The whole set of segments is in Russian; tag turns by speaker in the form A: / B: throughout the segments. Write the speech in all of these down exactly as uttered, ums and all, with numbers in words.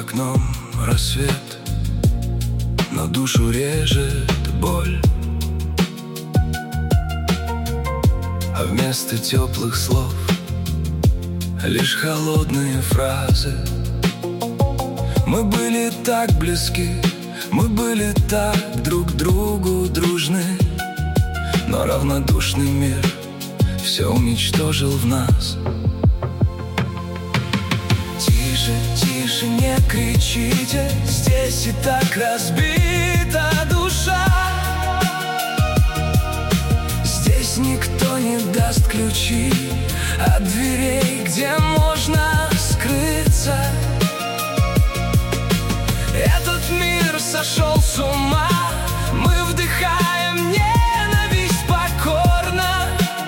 A: окном рассвет, но душу режет боль. А вместо теплых слов лишь холодные фразы. Мы были так близки, мы были так друг другу дружны, но равнодушный мир все уничтожил в нас. Тише, тише, не кричите, здесь и так разбита душа. Здесь никто не даст ключи от дверей, где можно скрыться. Этот мир сошел с ума, мы вдыхаем ненависть покорно.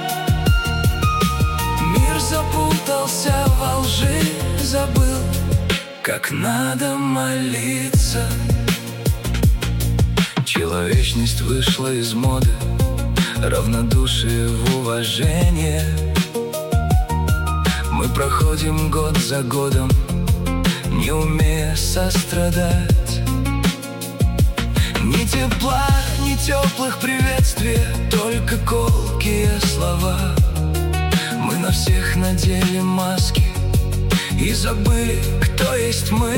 A: Мир запутался во лжи, забыл, как надо молиться. Человечность вышла из моды, равнодушие в уважение. Мы проходим год за годом, не умея сострадать. Ни тепла, ни теплых приветствий, только колкие слова. Мы на всех надели маски и забыли, кто есть мы.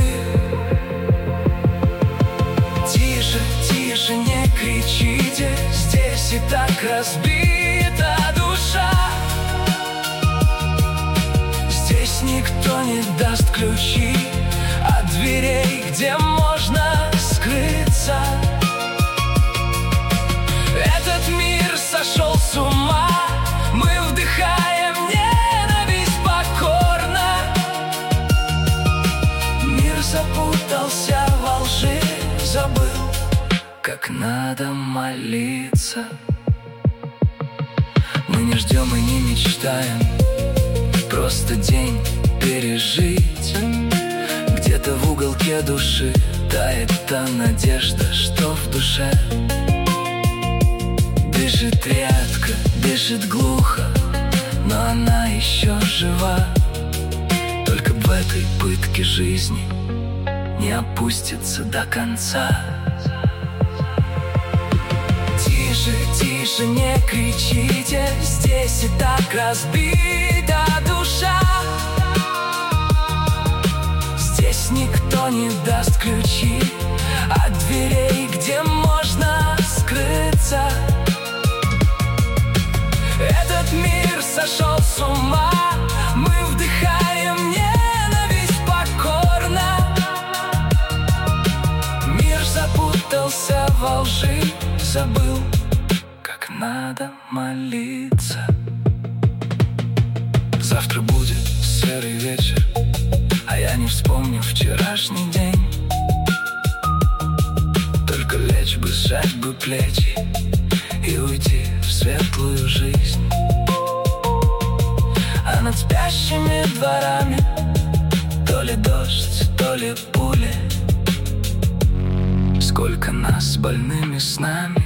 A: Тише, тише, не кричите, здесь и так разбита душа. Здесь никто не даст ключи от дверей, где можно скрыться. Этот мир сошел с ума, мы вдыхаем ненависть покорно. Мир запутался во лжи, забыл, как надо молиться. Мы не ждем и не мечтаем, просто день пережить. Где-то в уголке души тает та надежда, что в душе. Дышит редко, дышит глухо, но она еще жива. Только в этой пытке жизни не опустится до конца. Тише, тише, не кричите, здесь и так разбита душа. Здесь никто не даст ключи от дверей, где можно скрыться. Этот мир сошел с ума, мы вдыхаем ненависть покорно. Мир запутался во лжи, забыл, как надо молиться. Завтра будет серый вечер, а я не вспомню вчерашний день. Только лечь бы, сжать бы плечи и уйти в светлую жизнь. А над спящими дворами то ли дождь, то ли пули. Сколько нас с больными снами